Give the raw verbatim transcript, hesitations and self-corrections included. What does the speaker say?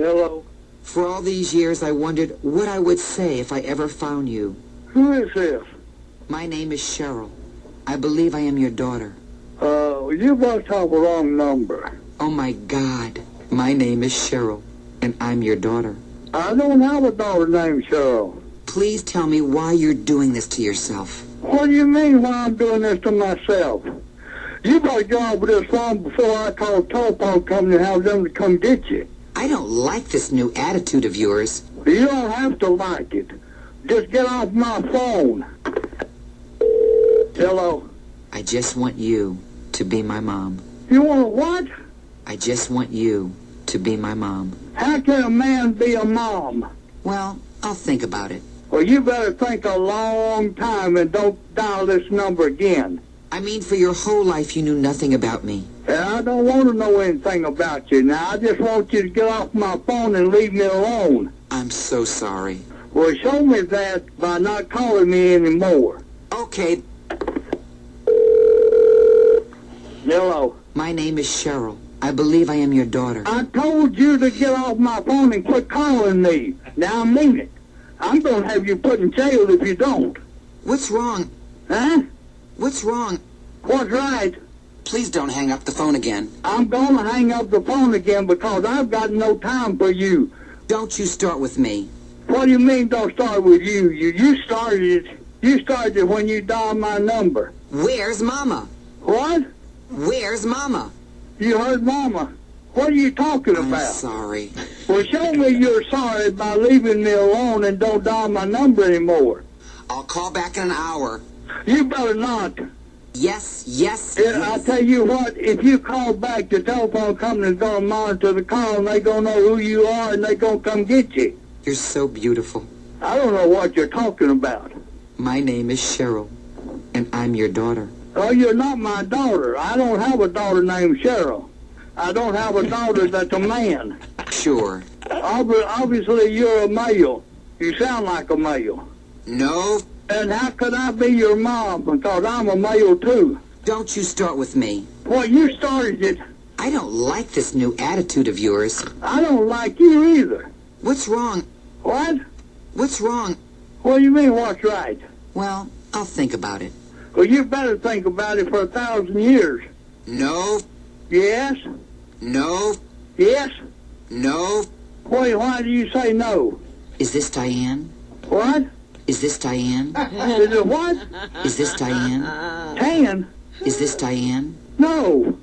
Hello. For all these years, I wondered what I would say if I ever found you. Who is this? My name is Cheryl. I believe I am your daughter. Uh, you must have a wrong number. Oh, my God. My name is Cheryl, and I'm your daughter. I don't have a daughter named Cheryl. Please tell me why you're doing this to yourself. What do you mean why I'm doing this to myself? You better get off with this phone before I call the telephone company and have them to come get you. I don't like this new attitude of yours. You don't have to like it. Just get off my phone. Hello? I just want you to be my mom. You want what? I just want you to be my mom. How can a man be a mom? Well, I'll think about it. Well, you better think a long time and don't dial this number again. I mean, for your whole life, you knew nothing about me. And I don't want to know anything about you. Now, I just want you to get off my phone and leave me alone. I'm so sorry. Well, show me that by not calling me anymore. Okay. Hello. My name is Cheryl. I believe I am your daughter. I told you to get off my phone and quit calling me. Now, I mean it. I'm going to have you put in jail if you don't. What's wrong? Huh? What's wrong? What's right? Please don't hang up the phone again. I'm going to hang up the phone again because I've got no time for you. Don't you start with me. What do you mean don't start with you? You you started it. You started it when you dialed my number. Where's Mama? What? Where's Mama? You heard Mama. What are you talking I'm about? sorry. Well, show me you're sorry by leaving me alone and don't dial my number anymore. I'll call back in an hour. You better not. Yes, yes, Yeah, yes. I tell you what, if you call back, the telephone company's going to monitor the call, and they're going to know who you are, and they're going to come get you. You're so beautiful. I don't know what you're talking about. My name is Cheryl, and I'm your daughter. Oh, you're not my daughter. I don't have a daughter named Cheryl. I don't have a daughter that's a man. Sure. Ob- Obviously, you're a male. You sound like a male. No, And how could I be your mom? Because I'm a male, too. don't you start with me. Well, you started it. I don't like this new attitude of yours. I don't like you either. What's wrong? What? What's wrong? What do you mean, what's right? Well, I'll think about it. Well, you better think about it for a thousand years. No, Yes? no, Yes? no. Why, why do you say no? Is this Diane? What? Is this Diane? Is it what? Is this Diane? Tan? Is this Diane? No.